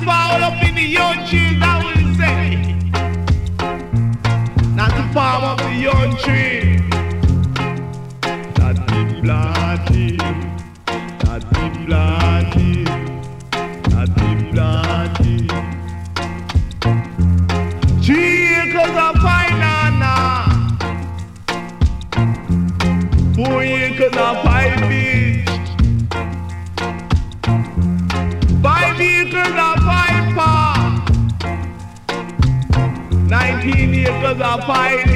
fall up in the young trees, I will say. Not to farm up the young tree. That be planting, that be planting, that be planting. 3 acres of banana, 4 acres of pine beach, 5 acres of pine park, 19 acres of pine